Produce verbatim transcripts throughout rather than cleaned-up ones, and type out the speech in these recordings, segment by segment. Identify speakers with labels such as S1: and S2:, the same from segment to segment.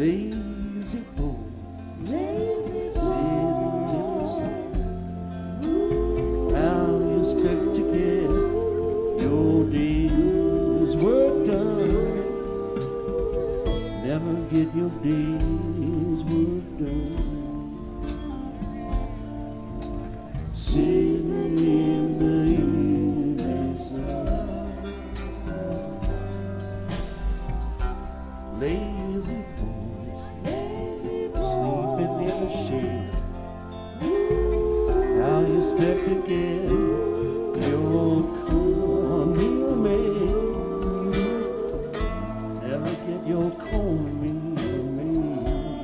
S1: Lazy boy, lazy boy, how you expect to get your day's work done? Never get your day's work done. Sitting in the evening sun, lazy boy, sleeping in the shade. How you expect to get your cornmeal made? Never get your cornmeal made.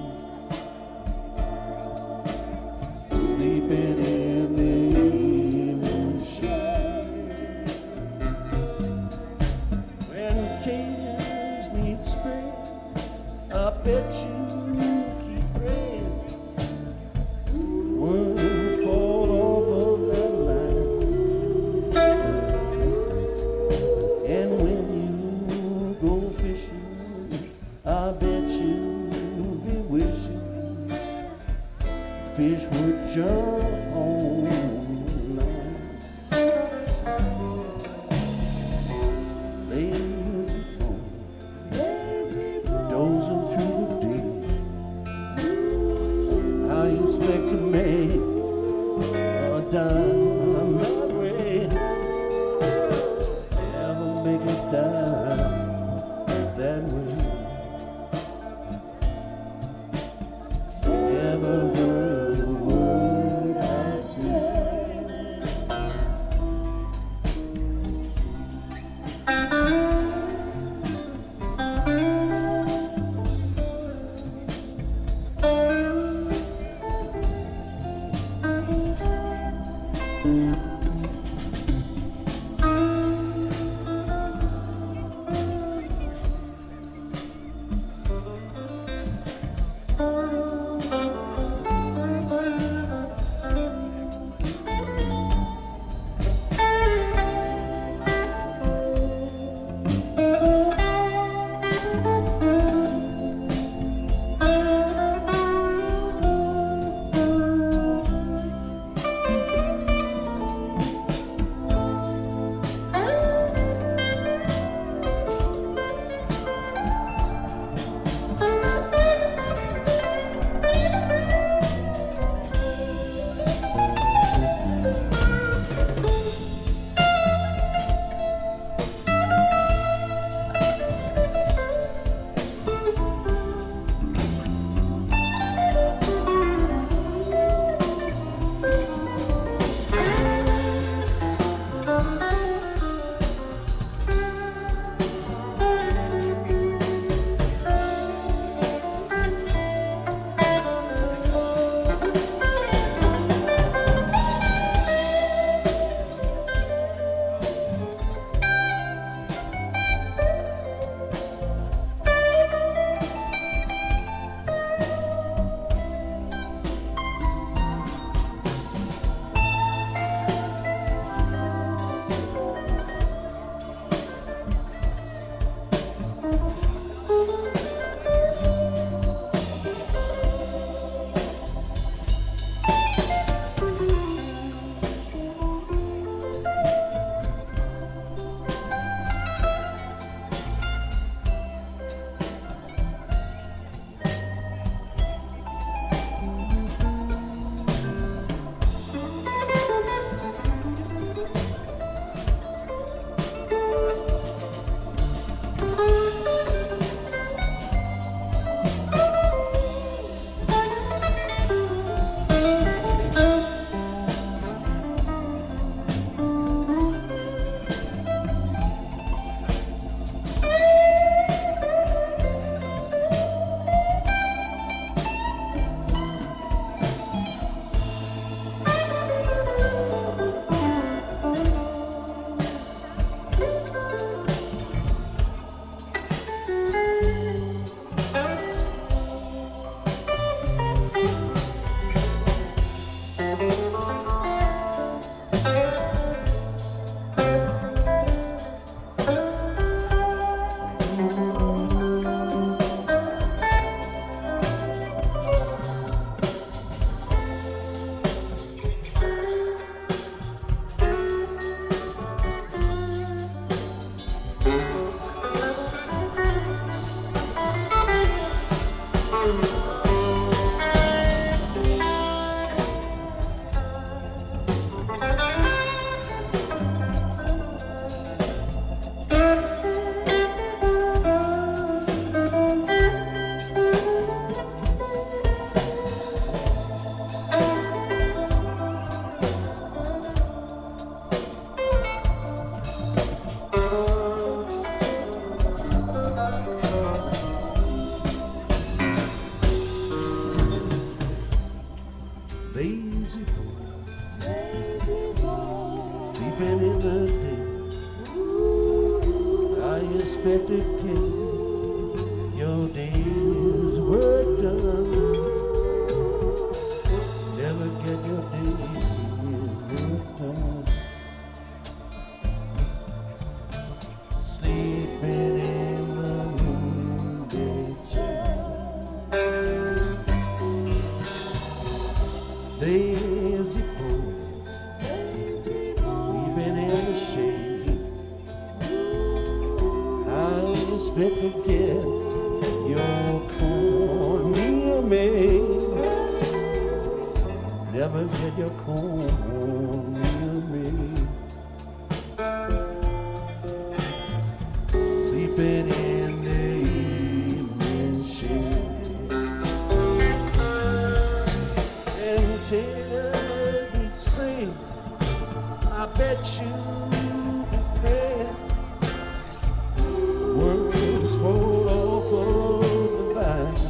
S1: Sleeping in the evening shade. When tears need spray, I bet you keep praying. Words fall off of that line. And when you go fishing, I bet you'll be wishing fish would jump on the line. Lazy boy, dozing through the day. How you expect to make a dime that way? Never make a dime that way. Never heard a word I said. the day. I expect to get your day's work done. Never get your day's work done. Sleeping in the noonday sun. Lazy boys sleeping in the shade. I expect to get your cornmeal made. Never get your cornmeal made. Sleeping in the evening shade. And till it's spring, I bet you be praying. Worms fall off of the vine.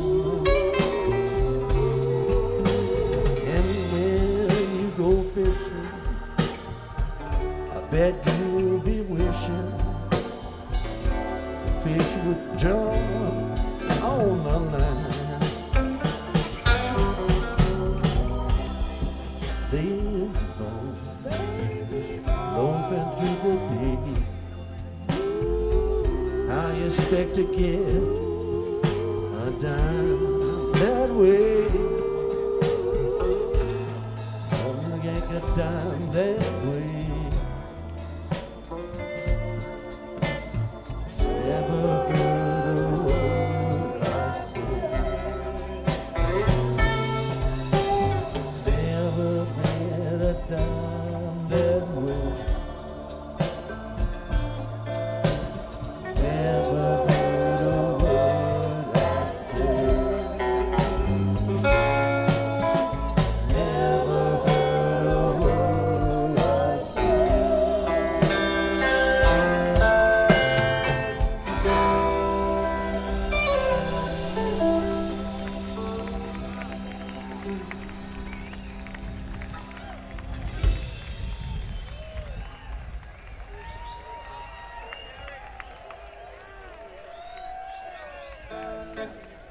S1: And when you go fishing, I bet you'll be wishing the fish would jump on the line. Lazy bone, loafing through the day. I expect to get